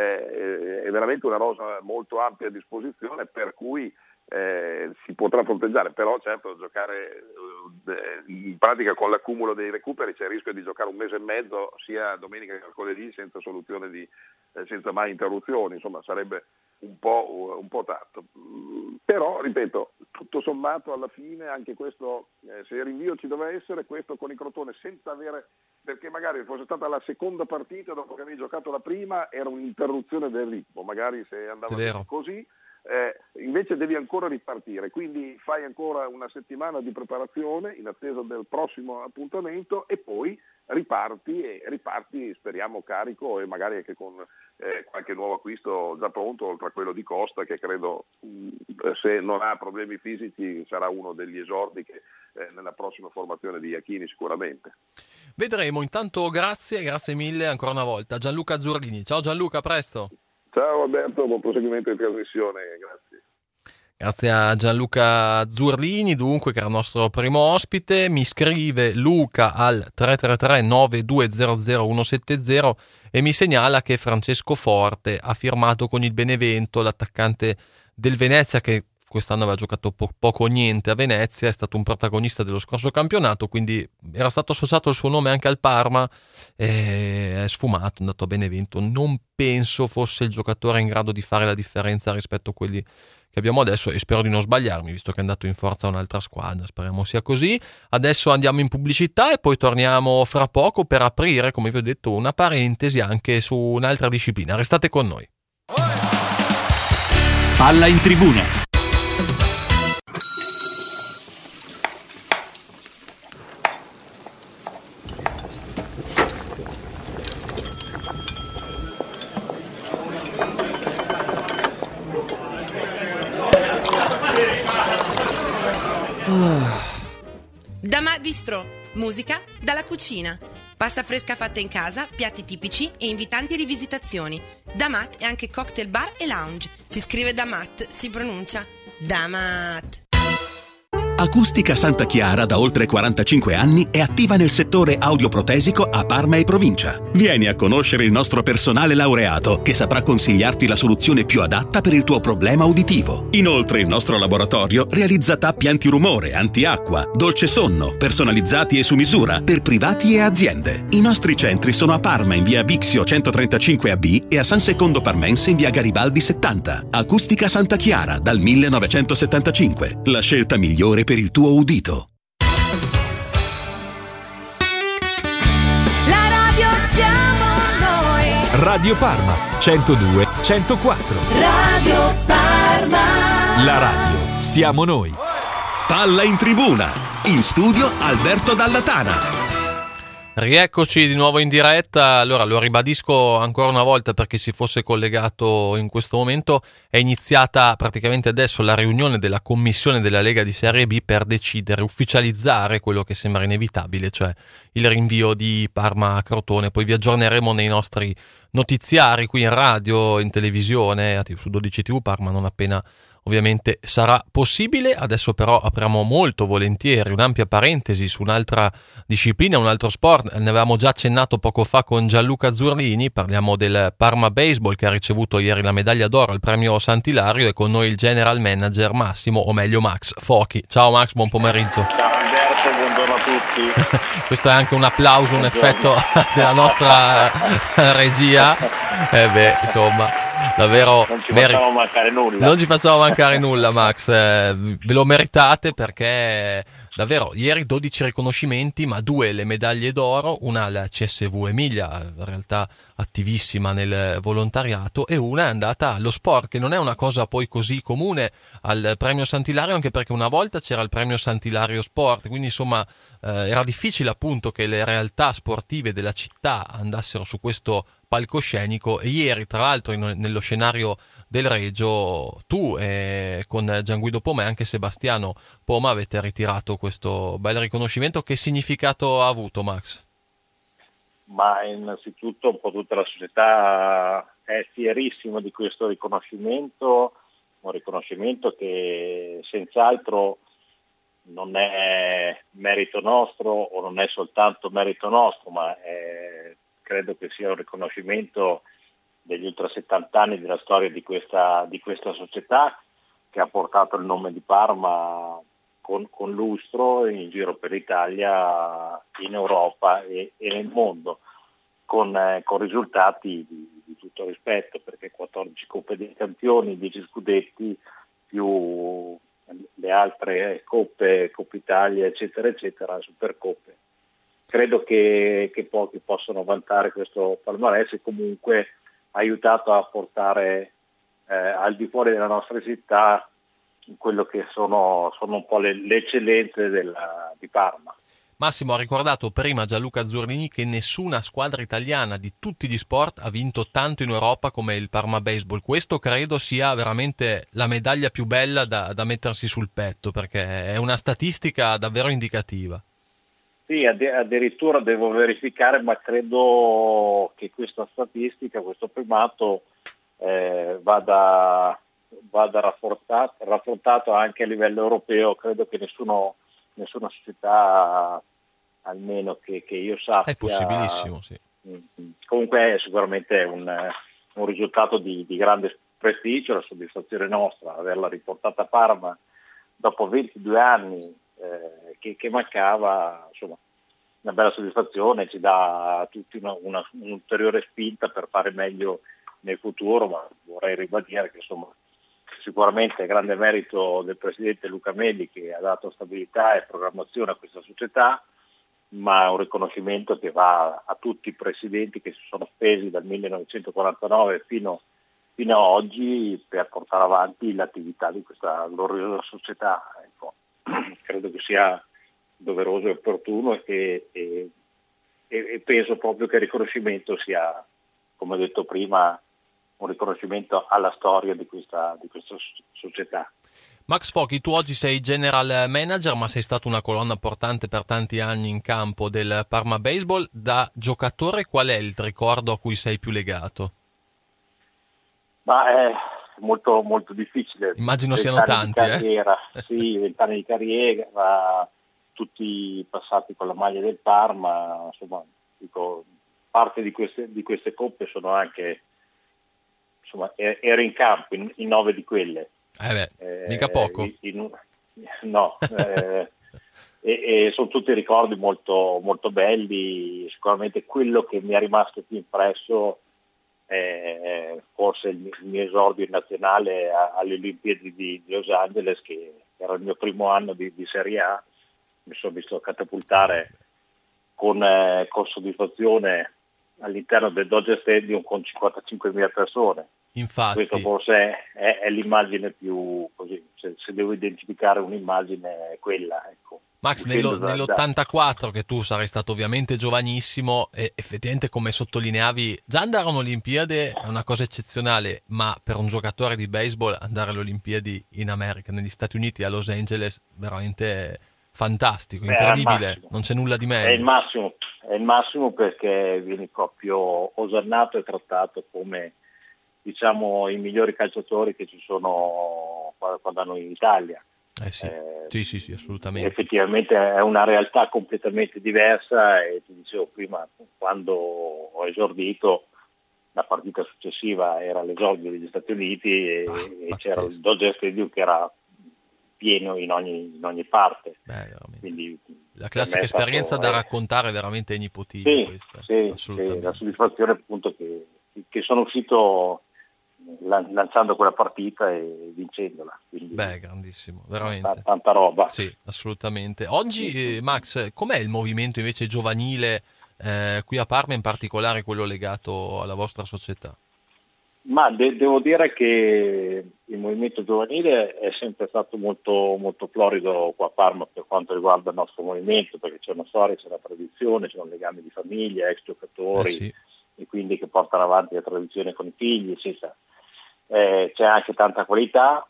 eh, è veramente una rosa molto ampia a disposizione, per cui eh, si potrà fronteggiare, però certo giocare eh, in pratica con l'accumulo dei recuperi c'è il rischio di giocare un mese e mezzo sia domenica che mercoledì senza soluzione di eh, senza mai interruzioni, insomma sarebbe un po', un po' tanto, però ripeto, tutto sommato alla fine anche questo, eh, se il rinvio ci doveva essere, questo con il Crotone senza avere, perché magari fosse stata la seconda partita dopo che avevi giocato la prima era un'interruzione del ritmo, magari se andava così eh, invece devi ancora ripartire, quindi fai ancora una settimana di preparazione in attesa del prossimo appuntamento e poi riparti e riparti speriamo carico e magari anche con eh, qualche nuovo acquisto già pronto, oltre a quello di Costa che credo mh, se non ha problemi fisici sarà uno degli esordi che eh, nella prossima formazione di Iachini sicuramente. Vedremo, intanto grazie, grazie mille ancora una volta Gianluca Zurlini. Ciao Gianluca, a presto. Ciao Alberto, buon proseguimento di trasmissione, grazie. Grazie a Gianluca Zurlini, dunque, che era il nostro primo ospite. Mi scrive Luca al tre tre tre nove due zero zero uno sette zero e mi segnala che Francesco Forte ha firmato con il Benevento, l'attaccante del Venezia che quest'anno aveva giocato po- poco o niente a Venezia, è stato un protagonista dello scorso campionato, quindi era stato associato il suo nome anche al Parma, è sfumato, è andato a Benevento. Non penso fosse il giocatore in grado di fare la differenza rispetto a quelli che abbiamo adesso e spero di non sbagliarmi, visto che è andato in forza a un'altra squadra, speriamo sia così. Adesso andiamo in pubblicità e poi torniamo fra poco per aprire, come vi ho detto, una parentesi anche su un'altra disciplina. Restate con noi. Palla in tribuna. Damat Bistro, musica dalla cucina, pasta fresca fatta in casa, piatti tipici e invitanti rivisitazioni. Damat è anche cocktail bar e lounge. Si scrive Damat, si pronuncia Damat. Acustica Santa Chiara da oltre quarantacinque anni è attiva nel settore audioprotesico a Parma e provincia. Vieni a conoscere il nostro personale laureato che saprà consigliarti la soluzione più adatta per il tuo problema uditivo. Inoltre il nostro laboratorio realizza tappi antirumore, antiacqua, dolce sonno, personalizzati e su misura per privati e aziende. I nostri centri sono a Parma in via Bixio centotrentacinque A B e a San Secondo Parmense in via Garibaldi settanta. Acustica Santa Chiara dal millenovecentosettantacinque. La scelta migliore per il tuo udito. La radio siamo noi. Radio Parma centodue centoquattro. Radio Parma. La radio siamo noi. Palla in tribuna. In studio Alberto Dallatana. Rieccoci di nuovo in diretta. Allora lo ribadisco ancora una volta per chi si fosse collegato in questo momento: è iniziata praticamente adesso la riunione della commissione della Lega di Serie B per decidere, ufficializzare quello che sembra inevitabile, cioè il rinvio di Parma a Crotone. Poi vi aggiorneremo nei nostri notiziari qui in radio, in televisione, su dodici tivù Parma, non appena ovviamente sarà possibile. Adesso però apriamo molto volentieri un'ampia parentesi su un'altra disciplina, un altro sport. Ne avevamo già accennato poco fa con Gianluca Zurlini. Parliamo del Parma Baseball, che ha ricevuto ieri la medaglia d'oro al premio Sant'Ilario, e con noi il general manager Massimo, o meglio Max Fochi. Ciao Max, buon pomeriggio. Ciao Alberto, buongiorno a tutti. Questo è anche un applauso, un effetto della nostra regia. Eh beh, insomma, davvero non ci facciamo meri- mancare nulla. Non ci facciamo mancare nulla, Max. Eh, ve lo meritate, perché davvero ieri dodici riconoscimenti, ma due le medaglie d'oro, una al C S V Emilia, in realtà attivissima nel volontariato, e una è andata allo sport, che non è una cosa poi così comune, al premio Sant'Ilario, anche perché una volta c'era il premio Sant'Ilario Sport, quindi insomma eh, era difficile appunto che le realtà sportive della città andassero su questo palcoscenico. E ieri, tra l'altro, in, nello scenario del Regio, tu e con Gianguido Poma e anche Sebastiano Poma avete ritirato questo bel riconoscimento. Che significato ha avuto, Max? Ma innanzitutto un po' tutta la società è fierissima di questo riconoscimento, un riconoscimento che senz'altro non è merito nostro, o non è soltanto merito nostro, ma è, credo che sia un riconoscimento degli oltre settanta anni della storia di questa, di questa società, che ha portato il nome di Parma con, con lustro in giro per l'Italia, in Europa e, e nel mondo, con, eh, con risultati di, di tutto rispetto, perché quattordici Coppe dei Campioni, dieci scudetti, più le altre Coppe, Coppa Italia, eccetera, eccetera, Supercoppe. Credo che, che pochi possono vantare questo palmarès, e comunque ha aiutato a portare eh, al di fuori della nostra città quello che sono, sono un po' le, le eccellenze della, di Parma. Massimo ha ricordato prima, Gianluca Zurlini, che nessuna squadra italiana di tutti gli sport ha vinto tanto in Europa come il Parma Baseball. Questo credo sia veramente la medaglia più bella da, da mettersi sul petto, perché è una statistica davvero indicativa. Sì, addirittura devo verificare, ma credo che questa statistica, questo primato eh, vada, vada rafforzato, raffrontato anche a livello europeo. Credo che nessuno, nessuna società, almeno che, che io sappia. È possibilissimo, sì. Comunque è sicuramente un, un risultato di, di grande prestigio, la soddisfazione nostra, averla riportata a Parma dopo ventidue anni. Eh, che, che mancava, insomma, una bella soddisfazione, ci dà a tutti una, una, un'ulteriore spinta per fare meglio nel futuro, ma vorrei ribadire che insomma sicuramente è grande merito del presidente Luca Melli, che ha dato stabilità e programmazione a questa società, ma è un riconoscimento che va a tutti i presidenti che si sono spesi dal millenovecentoquarantanove fino, fino a oggi per portare avanti l'attività di questa gloriosa società. Ecco. Credo che sia doveroso e opportuno, e, e, e penso proprio che il riconoscimento sia, come ho detto prima, un riconoscimento alla storia di questa, di questa società. Max Fochi, tu oggi sei general manager, ma sei stato una colonna portante per tanti anni in campo del Parma Baseball. Da giocatore, qual è il ricordo a cui sei più legato? Ma è molto molto difficile. Immagino siano tanti, eh? Sì, vent'anni di carriera, tutti passati con la maglia del Parma, insomma, dico, parte di queste, di queste coppe sono anche, insomma, ero in campo in, in nove di quelle. Eh beh, eh, mica poco. In, in, no, eh, e, e sono tutti ricordi molto, molto belli. Sicuramente quello che mi è rimasto più impresso è forse il mio esordio in nazionale alle Olimpiadi di Los Angeles, che era il mio primo anno di, di Serie A. Mi sono visto catapultare con, eh, con soddisfazione all'interno del Dodger Stadium con cinquantacinquemila persone. Infatti. Questo forse è, è l'immagine più così, se, se devo identificare un'immagine è quella, ecco. Max, nello, nell'ottantaquattro, che tu sarai stato ovviamente giovanissimo, e effettivamente come sottolineavi, già andare all'Olimpiade è una cosa eccezionale, ma per un giocatore di baseball andare alle Olimpiadi in America, negli Stati Uniti, a Los Angeles, veramente fantastico, incredibile, non c'è nulla di meglio. È il massimo, è il massimo perché vieni proprio osannato e trattato come, diciamo, i migliori calciatori che ci sono qua, qua da noi in Italia. Eh sì. Eh, sì, sì, sì, assolutamente. Effettivamente è una realtà completamente diversa e ti dicevo prima, quando ho esordito, la partita successiva era l'esordio degli Stati Uniti e, ah, e c'era il Dodger Stadium che era pieno in ogni, in ogni parte. Beh, quindi, la classica esperienza stato, da eh, raccontare veramente ai nipotini. Sì, questa, sì, assolutamente. sì, la soddisfazione appunto che, che sono uscito lanciando quella partita e vincendola. Quindi, beh, grandissimo, veramente. Tanta, tanta roba. Sì, assolutamente. Oggi, eh, Max, com'è il movimento invece giovanile eh, qui a Parma, in particolare quello legato alla vostra società? Ma de- devo dire che il movimento giovanile è sempre stato molto, molto florido qua a Parma per quanto riguarda il nostro movimento, perché c'è una storia, c'è una tradizione, c'è un legame di famiglia, ex giocatori, eh sì. e quindi che portano avanti la tradizione con i figli, eccetera. Eh, c'è anche tanta qualità.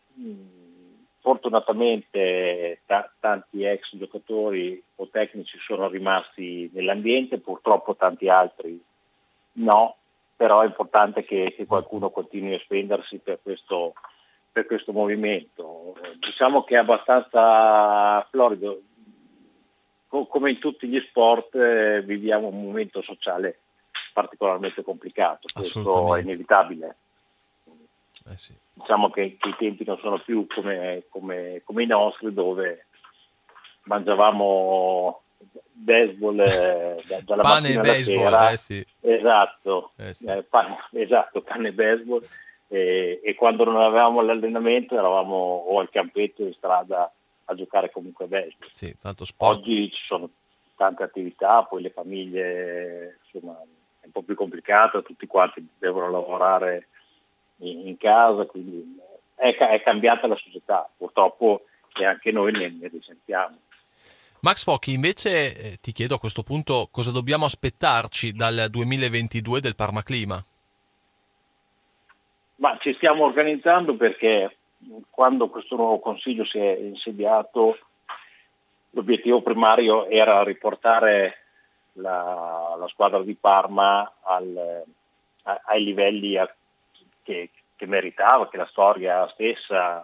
Fortunatamente t- tanti ex giocatori o tecnici sono rimasti nell'ambiente, purtroppo tanti altri no, però è importante che, che qualcuno continui a spendersi per questo, per questo movimento. Diciamo che è abbastanza florido, Co- come in tutti gli sport eh, viviamo un momento sociale particolarmente complicato, questo è inevitabile. Eh sì. Diciamo che, che i tempi non sono più come, come, come i nostri, dove mangiavamo baseball eh, dalla pane mattina e alla baseball, sera. Eh sì. Esatto, Eh sì. eh, pane, esatto, pane e baseball. E, e quando non avevamo l'allenamento eravamo o al campetto in strada a giocare comunque a baseball. Sì, tanto sport. Oggi ci sono tante attività, poi le famiglie, insomma, è un po' più complicato, tutti quanti devono lavorare in casa, quindi è, è cambiata la società, purtroppo, e anche noi ne, ne risentiamo. Max Focchi, invece eh, ti chiedo a questo punto cosa dobbiamo aspettarci dal duemilaventidue del Parma Clima? Ma ci stiamo organizzando perché quando questo nuovo consiglio si è insediato l'obiettivo primario era riportare la, la squadra di Parma al, a, ai livelli a, che, che meritava, che la storia stessa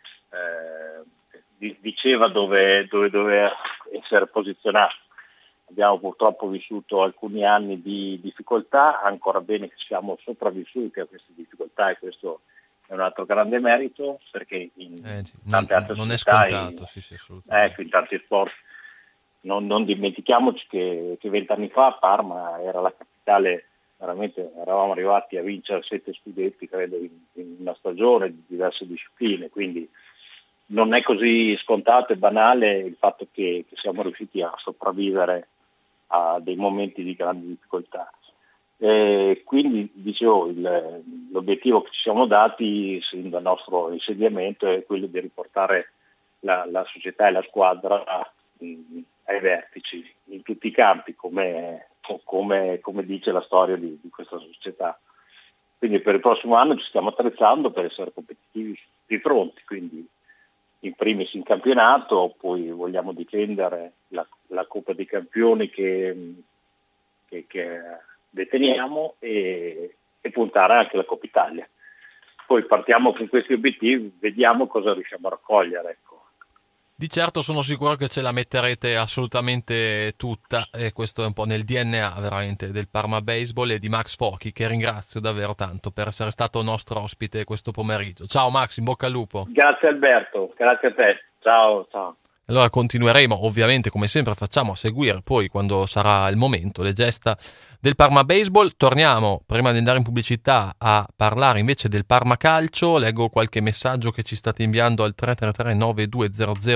eh, diceva dove, dove doveva essere posizionato. Abbiamo purtroppo vissuto alcuni anni di difficoltà, ancora bene che siamo sopravvissuti a queste difficoltà e questo è un altro grande merito, perché in eh, tante non, altre non è società, scontato, in, sì, sì, assolutamente. ecco, in tanti sport, non, non dimentichiamoci che vent'anni fa Parma era la capitale, veramente eravamo arrivati a vincere sette scudetti, credo, in, in una stagione di diverse discipline, quindi non è così scontato e banale il fatto che, che siamo riusciti a sopravvivere a dei momenti di grande difficoltà. E quindi dicevo, il, l'obiettivo che ci siamo dati sin dal nostro insediamento è quello di riportare la, la società e la squadra mh, ai vertici in tutti i campi, come, come, come dice la storia di, di questa società. Quindi per il prossimo anno ci stiamo attrezzando per essere competitivi su tutti i fronti, quindi in primis in campionato, poi vogliamo difendere la, la Coppa dei Campioni che, che, che deteniamo e, e puntare anche alla Coppa Italia. Poi partiamo con questi obiettivi, vediamo cosa riusciamo a raccogliere. Ecco. Di certo sono sicuro che ce la metterete assolutamente tutta, e questo è un po' nel D N A veramente del Parma Baseball e di Max Focchi, che ringrazio davvero tanto per essere stato nostro ospite questo pomeriggio. Ciao Max, in bocca al lupo. Grazie Alberto, grazie a te. Ciao, ciao. Allora continueremo, ovviamente, come sempre facciamo, a seguire poi, quando sarà il momento, le gesta del Parma Baseball. Torniamo, prima di andare in pubblicità, a parlare invece del Parma Calcio. Leggo qualche messaggio che ci state inviando al tre tre tre nove due zero zero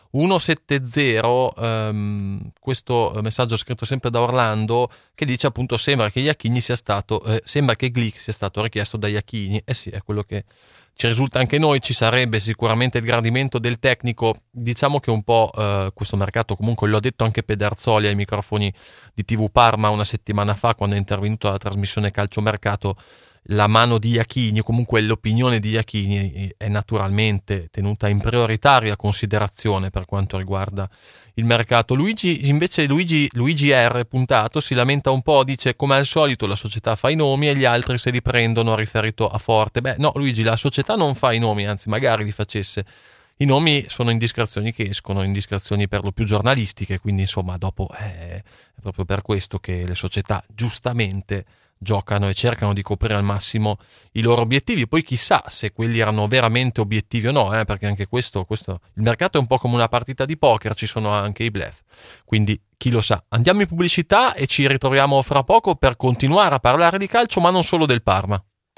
centosettanta, um, questo messaggio scritto sempre da Orlando, che dice appunto sembra che Iachini sia stato eh, sembra che Glick sia stato richiesto da Iachini. Eh sì, è quello che ci risulta anche noi. Ci sarebbe sicuramente il gradimento del tecnico. Diciamo che un po' eh, questo mercato, comunque l'ho detto anche Pederzoli ai microfoni di T V Parma una settimana fa quando è intervenuto alla trasmissione Calciomercato, la mano di Iachini, comunque l'opinione di Iachini è naturalmente tenuta in prioritaria considerazione per quanto riguarda il mercato. Luigi invece Luigi, Luigi R puntato si lamenta un po', dice come al solito la società fa i nomi e gli altri se li prendono, riferito a Forte. Beh no Luigi, la società non fa i nomi, anzi magari li facesse. I nomi sono indiscrezioni che escono, indiscrezioni per lo più giornalistiche, quindi insomma dopo è, è proprio per questo che le società giustamente giocano e cercano di coprire al massimo i loro obiettivi. Poi chissà se quelli erano veramente obiettivi o no, eh, perché anche questo, questo il mercato è un po' come una partita di poker, ci sono anche i bluff, quindi chi lo sa. Andiamo in pubblicità e ci ritroviamo fra poco per continuare a parlare di calcio, ma non solo del Parma.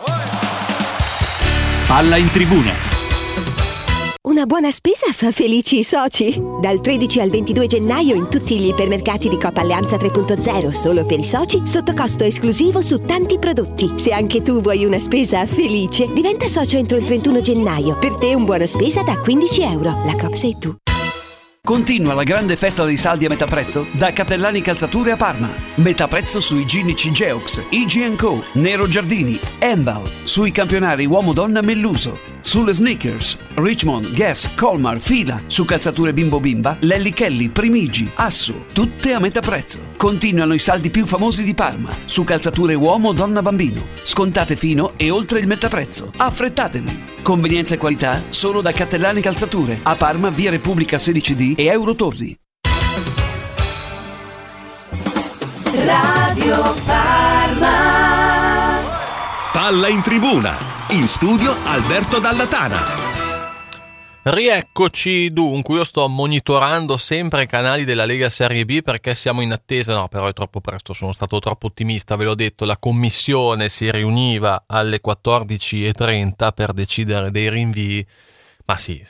Palla in tribuna. Una buona spesa fa felici i soci. Dal tredici al ventidue gennaio in tutti gli ipermercati di Coop Alleanza tre punto zero, solo per i soci, sotto costo esclusivo su tanti prodotti. Se anche tu vuoi una spesa felice, diventa socio entro il trentuno gennaio. Per te un buona spesa da quindici euro. La Coop sei tu. Continua la grande festa dei saldi a metà prezzo da Cappellani Calzature a Parma. Metà prezzo sui ginnicici Geox, I G and Co, Nero Giardini, Endal, sui campionari uomo-donna Melluso, sulle sneakers, Richmond, Guess, Colmar, Fila, su calzature Bimbo Bimba, Lelli Kelly, Primigi, Assu, tutte a metà prezzo. Continuano i saldi più famosi di Parma, su calzature uomo, donna, bambino, scontate fino e oltre il metà prezzo. Affrettatevi! Convenienza e qualità solo da Cappellani Calzature, a Parma, via Repubblica sedici D e Eurotorri. Radio Parma. Palla in tribuna. In studio Alberto Dallatana. Rieccoci dunque, io sto monitorando sempre i canali della Lega Serie B perché siamo in attesa, no però è troppo presto, sono stato troppo ottimista, ve l'ho detto, la commissione si riuniva alle quattordici e trenta per decidere dei rinvii, ma sì,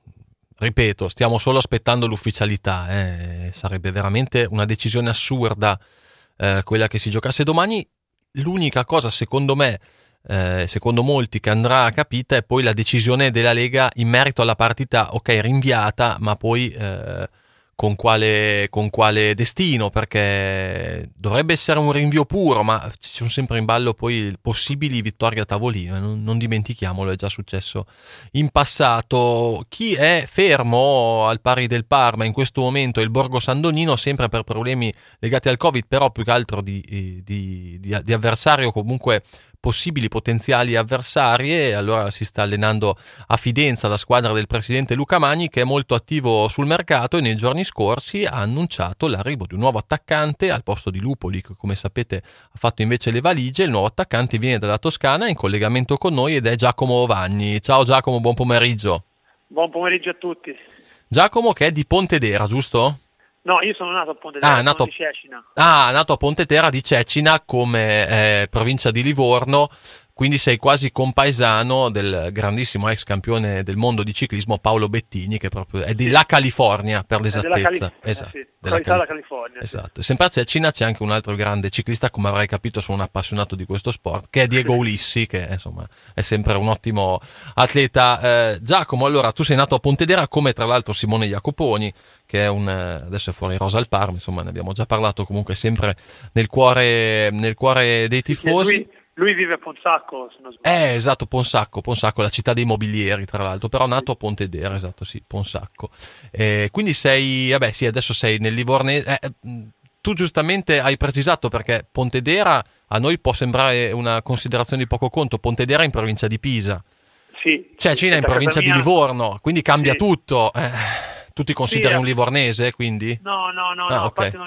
ripeto, stiamo solo aspettando l'ufficialità, eh. Sarebbe veramente una decisione assurda eh, quella che si giocasse domani. L'unica cosa secondo me, Eh, secondo molti che andrà capita è poi la decisione della Lega in merito alla partita, ok, rinviata, ma poi eh, con quale, con quale destino, perché dovrebbe essere un rinvio puro, ma ci sono sempre in ballo poi possibili vittorie a tavolino, non, non dimentichiamolo, è già successo in passato. Chi è fermo al pari del Parma in questo momento è il Borgo San Donnino, sempre per problemi legati al Covid, però più che altro di, di, di, di avversario, comunque possibili potenziali avversari, e allora si sta allenando a Fidenza la squadra del presidente Luca Magni, che è molto attivo sul mercato e nei giorni scorsi ha annunciato l'arrivo di un nuovo attaccante al posto di Lupoli, che come sapete ha fatto invece le valigie. Il nuovo attaccante viene dalla Toscana, è in collegamento con noi ed è Giacomo Ovagni. Ciao Giacomo, buon pomeriggio. Buon pomeriggio a tutti. Giacomo, che è di Pontedera, giusto? No, io sono nato a Pontedera, ah, nato... di Cecina. Ah, nato a Pontedera di Cecina, come eh, provincia di Livorno, quindi sei quasi compaesano del grandissimo ex campione del mondo di ciclismo Paolo Bettini, che proprio è della California per l'esattezza. Calif- esatto, sì, della Calif- California. Sì. Esatto. Sempre a Cecina c'è anche un altro grande ciclista, come avrai capito sono un appassionato di questo sport, che è Diego Ulissi, che insomma è sempre un ottimo atleta. Eh, Giacomo, allora tu sei nato a Pontedera, come tra l'altro Simone Jacoponi, che è un, adesso è fuori rosa al Parma, insomma ne abbiamo già parlato, comunque sempre nel cuore, nel cuore dei tifosi. Lui, lui vive a Ponsacco, se non sbaglio. Eh, esatto, Ponsacco, Ponsacco, la città dei mobilieri, tra l'altro, però nato a Pontedera, esatto, sì, Ponsacco. Eh, quindi sei, vabbè, sì, adesso sei nel Livornese. Eh, tu giustamente hai precisato, perché Pontedera a noi può sembrare una considerazione di poco conto. Pontedera è in provincia di Pisa. Sì. Cecina è in provincia di Livorno, quindi cambia sì. tutto. Eh, tu ti consideri sì, un livornese, quindi? No, no, no, ah, no, okay. infatti noi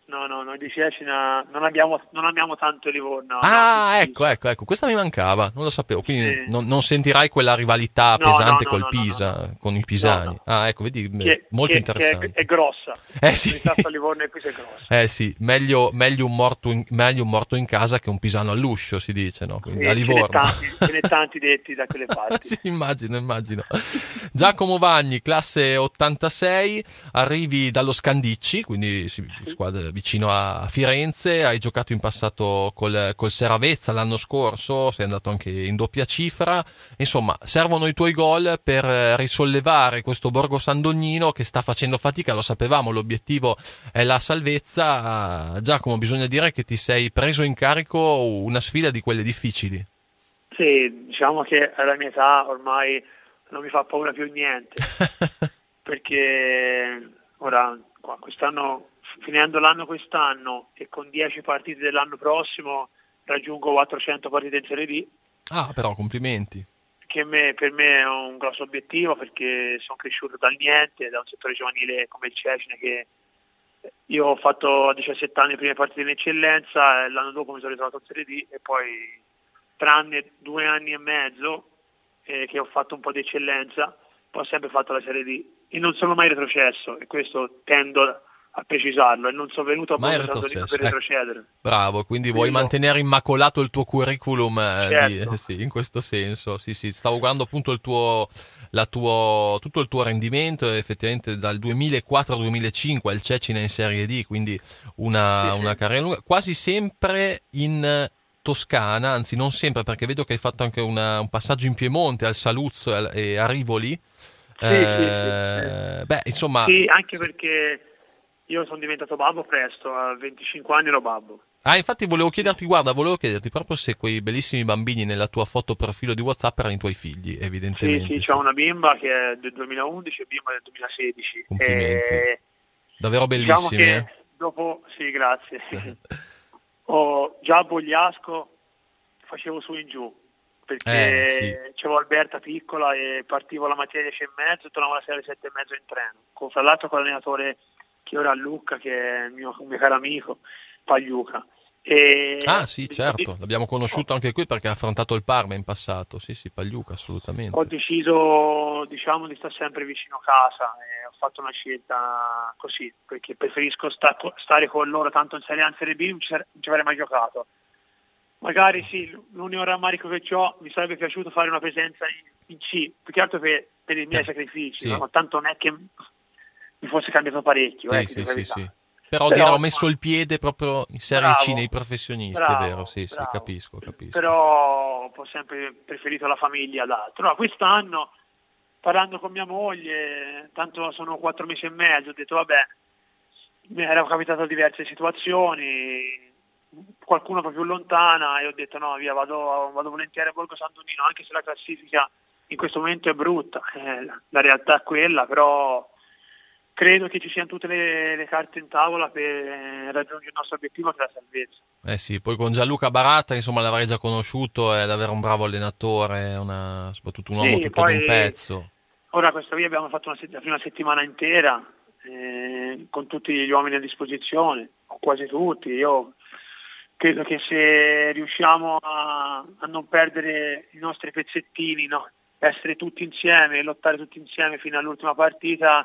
No, no, noi di Cecina non abbiamo, non abbiamo tanto Livorno. Ah, no. ecco, ecco, ecco, questa mi mancava, non lo sapevo, quindi Sì. non, non sentirai quella rivalità No, pesante no, no, col no, Pisa, no, no. con i pisani. No, no. Ah, ecco, vedi, Che, molto che, interessante. Che è, è grossa. Eh sì. Il Sassa Livorno e Pisa è grossa. Eh sì, meglio, meglio, un morto in, meglio un morto in casa che un pisano all'uscio, si dice, no? Quindi, Sì, a ce n'è Livorno. tanti, ce n'è tanti detti da quelle parti. Sì, immagino, immagino. Giacomo Vagni, classe ottantasei, arrivi dallo Scandicci, quindi sì, squadra vicino a Firenze, hai giocato in passato col, col Seravezza l'anno scorso, sei andato anche in doppia cifra, insomma servono i tuoi gol per risollevare questo Borgo Sandognino che sta facendo fatica, lo sapevamo, l'obiettivo è la salvezza. Giacomo, bisogna dire che ti sei preso in carico una sfida di quelle difficili. Sì, diciamo che alla mia età ormai non mi fa paura più niente, perché ora quest'anno, finendo l'anno quest'anno e con dieci partite dell'anno prossimo raggiungo quattrocento partite in Serie D. Ah, però complimenti. Che me, per me è un grosso obiettivo, perché sono cresciuto dal niente, da un settore giovanile come il Cecina, che io ho fatto a diciassette anni le prime partite in eccellenza e l'anno dopo mi sono ritrovato in Serie D, e poi tranne due anni e mezzo eh, che ho fatto un po' di eccellenza, poi ho sempre fatto la Serie D e non sono mai retrocesso, e questo tendo a precisarlo, e non sono venuto a Borgo Sandognino per retrocedere. Eh, bravo, quindi vuoi Quello. mantenere immacolato il tuo curriculum eh, Certo. di, eh, sì, in questo senso. Sì, sì, stavo guardando appunto il tuo, la tuo, tutto il tuo rendimento, effettivamente dal duemilaquattro al duemilacinque al Cecina in Serie D, quindi una, Sì, una sì. carriera lunga, quasi sempre in Toscana, anzi non sempre, perché vedo che hai fatto anche una, un passaggio in Piemonte, al Saluzzo e, al- e a Rivoli. Sì, Eh, sì, sì. Beh, insomma... Sì, anche perché io sono diventato babbo presto, a venticinque anni ero babbo. Ah, infatti volevo chiederti, guarda, volevo chiederti proprio se quei bellissimi bambini nella tua foto profilo di WhatsApp erano i tuoi figli, Sì, evidentemente. sì, c'ho una bimba che è del duemilaundici e bimba del duemilasedici. Complimenti. E Davvero diciamo bellissimi, che eh? dopo, sì, grazie. Ho, già a Bogliasco facevo su in giù, perché Eh, sì. c'avevo Alberta piccola e partivo la mattina alle dieci e mezzo e tornavo la sera alle sette e mezzo in treno, con, fra l'altro con l'allenatore che ora a Lucca, che è il mio, un mio caro amico, Pagliuca. E Ah sì, certo, l'abbiamo conosciuto anche qui perché ha affrontato il Parma in passato. Sì, sì, Pagliuca, assolutamente. ho deciso, diciamo, di stare sempre vicino a casa, e ho fatto una scelta così, perché preferisco sta- stare con loro, tanto in Serie A, in Serie B non ci non ci avrei mai giocato. Magari sì, l'unico rammarico che ho, mi sarebbe piaciuto fare una presenza in, in C, più che altro per, per i miei Eh, sacrifici, sì. ma tanto non è che mi fosse cambiato parecchio. Sì, eh, sì, di sì, verità. sì. Però, Però, dire ho messo il piede proprio in Serie Bravo. C nei professionisti, Bravo, è vero, sì, sì, bravo. capisco, capisco. Però ho sempre preferito la famiglia ad altro. No, quest'anno, parlando con mia moglie, tanto sono quattro mesi e mezzo, ho detto vabbè, mi erano capitate diverse situazioni, qualcuno proprio lontana, e ho detto no, via, vado, vado volentieri a Borgo Sandognino, anche se la classifica in questo momento è brutta, eh, la realtà è quella, però credo che ci siano tutte le, le carte in tavola per raggiungere il nostro obiettivo, che è la salvezza. Eh sì, poi con Gianluca Baratta, insomma, l'avrei già conosciuto, è davvero un bravo allenatore, una, soprattutto un uomo Sì, tutto poi- d'un pezzo. Ora questa via abbiamo fatto una, set- la prima settimana intera eh, con tutti gli uomini a disposizione, o quasi tutti. Io credo che se riusciamo a, a non perdere i nostri pezzettini, no? Essere tutti insieme e lottare tutti insieme fino all'ultima partita,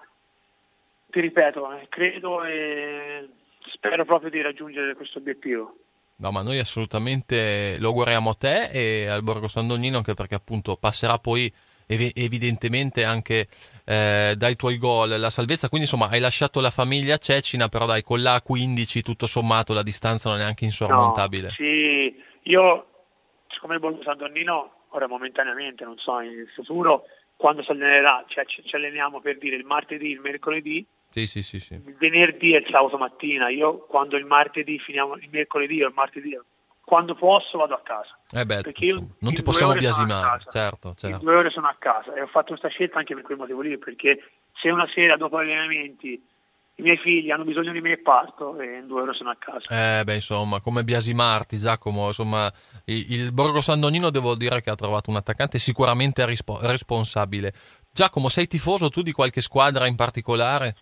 ti ripeto, eh, credo e spero proprio di raggiungere questo obiettivo. No, ma noi assolutamente lo auguriamo a te e al Borgo Sandognino, anche perché appunto passerà poi ev- evidentemente anche eh, dai tuoi gol la salvezza, quindi insomma hai lasciato la famiglia Cecina, però dai, con la A quindici tutto sommato la distanza non è neanche insormontabile. No, sì, io siccome il Borgo Sandognino ora momentaneamente, non so, in futuro quando si allenerà, cioè ci, ci alleniamo per dire il martedì, il mercoledì, Sì, sì, sì, sì. il venerdì e il sabato mattina. Io quando il martedì finiamo, il mercoledì o il martedì, quando posso vado a casa. Eh beh, Perché io insomma, non in ti due possiamo ore sono a biasimare, casa. certo, In certo. due ore sono a casa e ho fatto questa scelta anche per quel motivo lì, perché se una sera dopo gli allenamenti i miei figli hanno bisogno di me e parto, e in due ore sono a casa. Eh beh, insomma, come biasimarti, Giacomo, insomma, il, il Borgo Sandognino devo dire che ha trovato un attaccante sicuramente rispo- responsabile. Giacomo, sei tifoso tu di qualche squadra in particolare?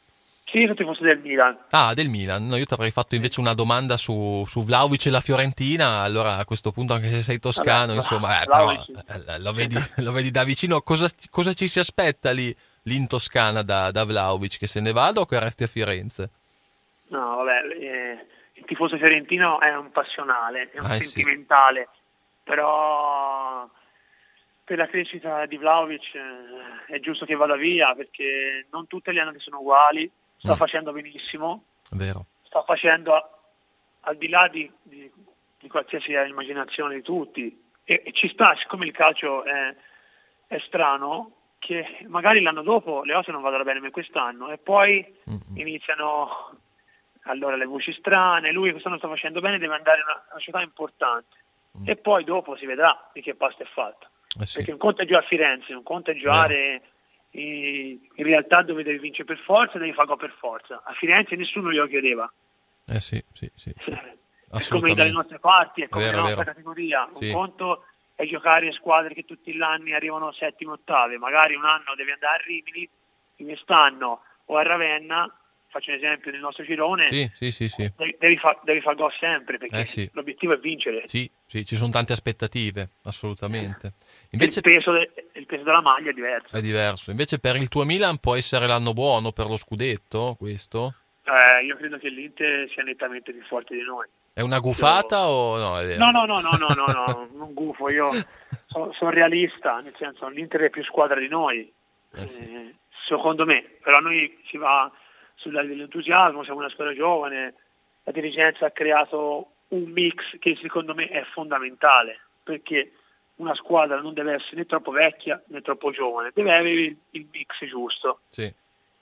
Sì, io sono tifoso del Milan. Ah, del Milan. No, io ti avrei fatto invece una domanda su, su Vlahovic e la Fiorentina. Allora, a questo punto, anche se sei toscano, Vabbè, insomma, eh, Vlahovic. però, eh, lo, vedi, lo vedi da vicino. Cosa, cosa ci si aspetta lì, lì in Toscana da, da Vlahovic? Che se ne vada o che resti a Firenze? No, vabbè, eh, il tifoso fiorentino è un passionale, è un Ah, sentimentale, sì. Però per la crescita di Vlahovic eh, è giusto che vada via, perché non tutte le annate sono uguali. Sta mm. facendo benissimo, vero. Sta facendo a, al di là di, di, di qualsiasi immaginazione di tutti, e, e ci sta, siccome il calcio è, è strano, che magari l'anno dopo le cose non vadano bene come quest'anno e poi mm-hmm. iniziano allora le voci strane, lui quest'anno sta facendo bene, deve andare in una, una città importante mm. e poi dopo si vedrà di che pasta è fatta, eh sì. perché un conto è giocare a Firenze, un conto è giocare in realtà dove devi vincere per forza, devi fare gol per forza. A Firenze nessuno glielo chiedeva. Eh sì, sì, sì, sì. È come dalle nostre parti, è come vero, la nostra vero. categoria. Un sì. conto è giocare in squadre che tutti gli anni arrivano settime, ottave. Magari un anno devi andare a Rimini, quest'anno o a Ravenna. Faccio un esempio nel nostro girone. Sì, sì, sì, sì. Devi, devi fare devi fa gol sempre, perché eh sì. l'obiettivo è vincere. Sì, sì, ci sono tante aspettative, assolutamente. Invece il, peso de, il peso della maglia è diverso. È diverso. Invece per il tuo Milan può essere l'anno buono per lo scudetto, questo? Eh, io credo che l'Inter sia nettamente più forte di noi. È una gufata io... o no? È no, no, no, no, no, no, no, non gufo. Io sono son realista, nel senso l'Inter è più squadra di noi. Eh sì. eh, secondo me, però noi si va sulla dell'entusiasmo, siamo una squadra giovane, la dirigenza ha creato un mix che secondo me è fondamentale, perché una squadra non deve essere né troppo vecchia né troppo giovane, deve avere il, il mix giusto. Sì.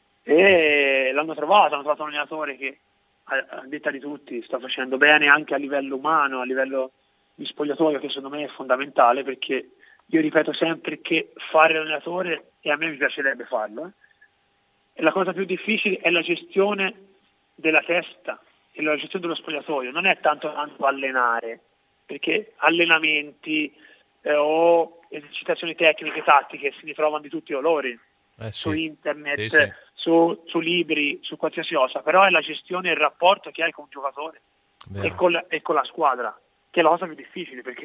E sì. l'hanno trovato, hanno trovato un allenatore che a detta di tutti sta facendo bene anche a livello umano, a livello di spogliatoio, che secondo me è fondamentale, perché io ripeto sempre che fare l'allenatore, e a me mi piacerebbe farlo, eh, e la cosa più difficile è la gestione della testa e la gestione dello spogliatoio, non è tanto tanto allenare, perché allenamenti eh, o esercitazioni tecniche, tattiche si ritrovano di tutti i colori, eh sì. su internet, sì, sì. Su, su libri, su qualsiasi cosa, però è la gestione e il rapporto che hai con un giocatore e con, la, e con la squadra, che è la cosa più difficile, perché,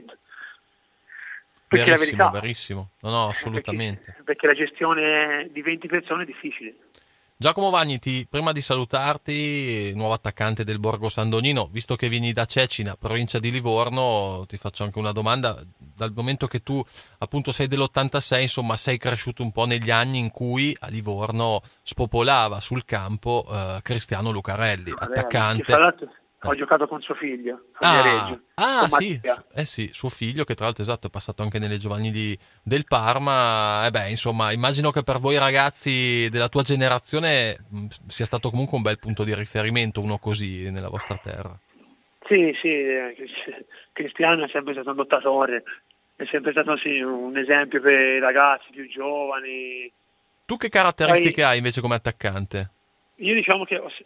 perché la verità, verissimo, no, no, assolutamente. Perché, perché la gestione di venti persone è difficile. Giacomo Vagniti, prima di salutarti, nuovo attaccante del Borgo San Donino, visto che vieni da Cecina, provincia di Livorno, ti faccio anche una domanda. Dal momento che tu appunto sei dell'ottantasei, insomma sei cresciuto un po' negli anni in cui a Livorno spopolava sul campo eh, Cristiano Lucarelli, attaccante. Ho eh. giocato con suo figlio a ah, Viareggio, ah sì, eh sì, suo figlio, che tra l'altro esatto è passato anche nelle giovanili del Parma. E eh beh, insomma, immagino che per voi ragazzi della tua generazione mh, sia stato comunque un bel punto di riferimento uno così nella vostra terra. Sì, sì, eh, Cristiano è sempre stato un lottatore, è sempre stato sì, un esempio per i ragazzi più giovani. Tu che caratteristiche Poi, hai invece come attaccante? Io diciamo che ho,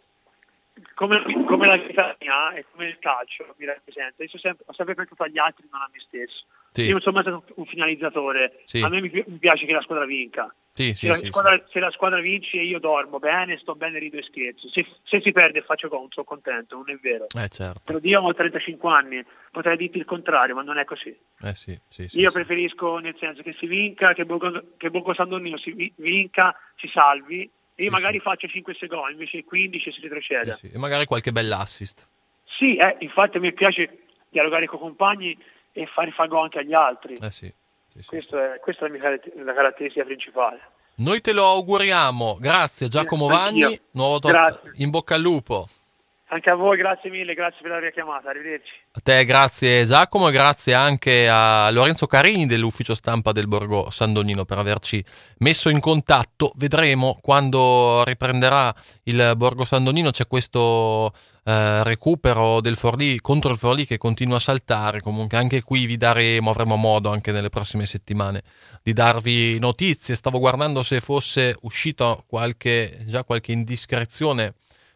come, come la vita mia e come il calcio mi rappresenta, io sono sempre, ho sempre pensato agli altri, non a me stesso. Sì. Io non sono mai stato un finalizzatore, sì. A me mi, mi piace che la squadra vinca. Sì, se, sì, la sì, squadra, sì. se la squadra vince io dormo bene, sto bene, rido e scherzo. Se, se si perde e faccio gol sono contento, non è vero. Eh, certo. Te lo dico, ho trentacinque anni, potrei dirti il contrario, ma non è così. Eh, sì, sì, sì, io sì. preferisco nel senso che si vinca, che Borgo, che Borgo San Donino si vinca, si salvi, e io sì, magari sì. faccio cinque sei gol, invece quindici si retrocede. Sì, sì. E magari qualche bell'assist. Sì, eh, infatti a me piace dialogare con i compagni e fare fare gol anche agli altri. Eh sì, sì, sì, Questo sì. È, questa è la mia la caratteristica principale. Noi te lo auguriamo, grazie Giacomo Vagni, Anch'io. nuovo top, Grazie. In bocca al lupo. Anche a voi, grazie mille, grazie per la richiamata, arrivederci. A te grazie Giacomo e grazie anche a Lorenzo Carini dell'ufficio stampa del Borgo San Donino per averci messo in contatto. Vedremo quando riprenderà il Borgo San Donino, c'è questo eh, recupero del Forlì contro il Forlì che continua a saltare, comunque anche qui vi daremo, avremo modo anche nelle prossime settimane di darvi notizie. Stavo guardando se fosse uscito qualche già qualche indiscrezione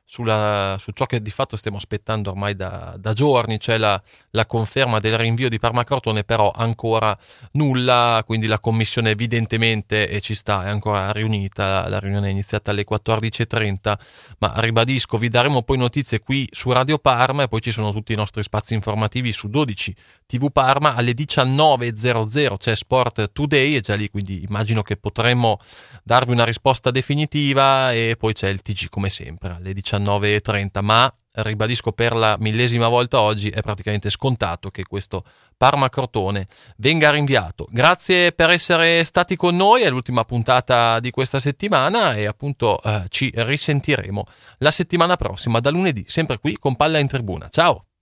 sulla, su ciò che di fatto stiamo aspettando ormai da, da giorni, cioè la, la conferma del rinvio di Parma Crotone, però ancora nulla, quindi la commissione evidentemente e ci sta, è ancora riunita, la riunione è iniziata alle quattordici e trenta, ma ribadisco, vi daremo poi notizie qui su Radio Parma e poi ci sono tutti i nostri spazi informativi su dodici tivù Parma alle diciannove e zero zero, c'è Sport Today e già lì quindi immagino che potremmo darvi una risposta definitiva, e poi c'è il T G come sempre alle diciannove e trenta, ma ribadisco per la millesima volta oggi è praticamente scontato che questo Parma Crotone venga rinviato. Grazie per essere stati con noi, è l'ultima puntata di questa settimana e appunto eh, ci risentiremo la settimana prossima da lunedì, sempre qui con Palla in Tribuna. Ciao!